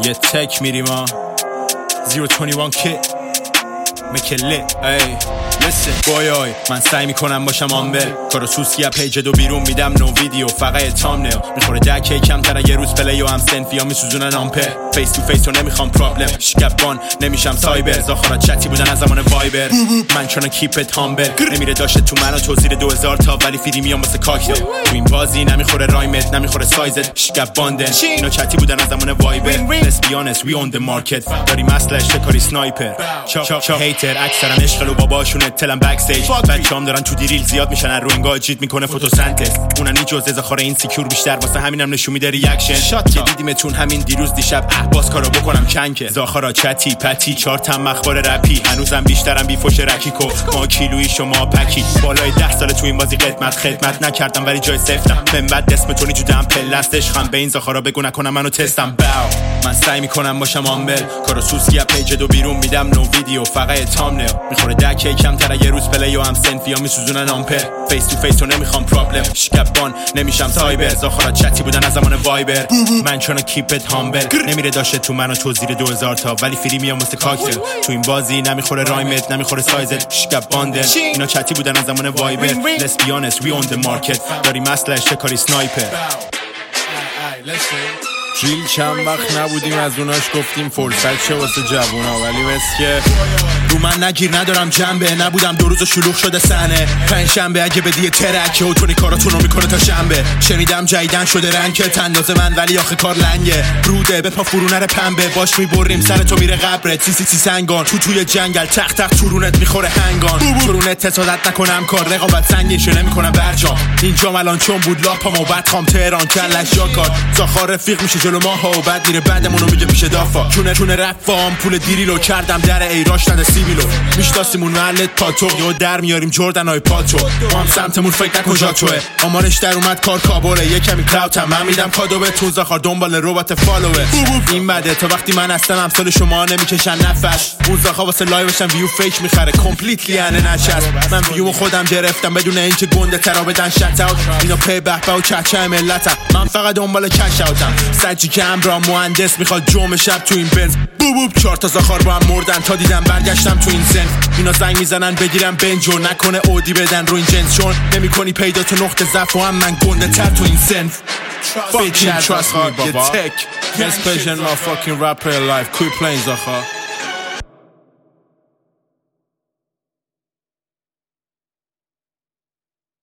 یه تک میریم ها 021 kit make it lit ای listen بایای من سعی میکنم باشم آمبل کارو سوسکی از پیج دو بیرون میدم نو ویدیو فقط تامنیل میخوره دکی کمتر یه روز پلی و هم سنفیا میسوزونن آمپر فیس تو فیس و نمیخوام پرابلم شکبان نمیشم سایبر زاخارا چتی بودن از زمان وایبر من چون کیپت هامبل نمیره داشت تو منو تو زیر 2000 تا ولی فیدی میام واسه کاکتل تو این بازی نمیخوره رایمت نمیخوره سایزت شکباندن اینا چتی بودن از زمان وایبر let's be honest we on the market داری مسئله کاری سنایپر هیتر اکثرا عشق و باباشون تلم بک استیج بچه‌ام دارن تو دیریل زیاد میشن رو انگار جیت میکنه فتوسنتز اونن هیچ جزء زخاره این سکیور بیشتر واسه همینم نشون میده ریاکشن که دیدیمتون همین دیروز دیشب باز کارو بکنم چنکه زاخارا چتی پتی 4 تم مخبار رپی هنوزم بیشترم بی فوش رکیکو ما کیلویی شما پکی بالای 10 سال تو این بازی خدمت نکردم ولی جای سفتم من بعد اسمتونی جودم پلستش خم به این زاخارا بگو نکنم منو تستم باو من سعی میکنم باشم آمبل کارو سوسکی از پیج دو بیرون میدم نو ویدیو فقط تامنیل میخوره دکی کمتر یه روز پلی و هم سنفیا میسوزونن آمپر فیس تو فیس و نمیخوام پرابلم شکبان نمیشم سایبر زاخارا چتی بودن از زمان وایبر من چون کیپت هامبل نمیره داشت تو منو تو زیر 2000 تا ولی فری میام واسه کاکتل تو این بازی نمیخوره رایمت نمیخوره سایزت شکباندن اینا چتی بودن از زمان وایبر let's be honest we on the market داری مسئله کاری سنایپر جیل چند وقت نبودیم از اوناش گفتیم فرصت چه واسه جوونا ولی بس که رو من نگیر ندارم جنبه نبودم 2 روز شلوغ شده سنه پنجشنبه اگه بدی ترکه و تونی کاراتونو میکنه تا شنبه شنیدم جیدن شده رنگ اندازه من ولی آخه کار لنگه روده به پا فرونر پنبه باش میبریم سر تو میره قبرت سی سنگان توی جنگل تخت تورونت میخوره هنگان تورونت حسادت نکنم کار رقابت سنگین شه نمیکنم برجام اینجا الان چون بود لاپام و بعد خام تهران کلش جاکار زاخار رفیق میشه جلو ما ها و بعد میره بعدمونو میگه پیش دافا چونه رفام پول دیریلو کردم در ایراش نده سیبیلو میشناسیمون محلت پاتوق یا در میاریم جردنای پاتو ما هم سمتمون فکر نکن جا توه آمارش در اومد کار کابوره یه کمی کراوتم من میدم کادو به تون زاخار دنبال ربات فالوه این بده تا وقتی من هستم امثال شما نمیکشن نفس اون زاخا واسه لایوشم ویو فیک میخره کامپلیتلی انه نشست من ویو خودم گرفتم بدون اینکه گنده ترا بدن شت اوت اینا پی بهبه و چچه ملتم من فقط دنبال کش اوتم سجی که امرا مهندس میخواد جمع شب تو این بنز 4 تا زاخار با هم مردن تا دیدم برگشتم تو این سن اینا زنگ میزنن بگیرم بنجو نکنه اودی بدن رو این جنس چون نمیکنی پیدا تو نقطه ضعف و هم من گنده تر تو این سن fucking trust me baba best patient my fucking rapper alive quit playing زاخار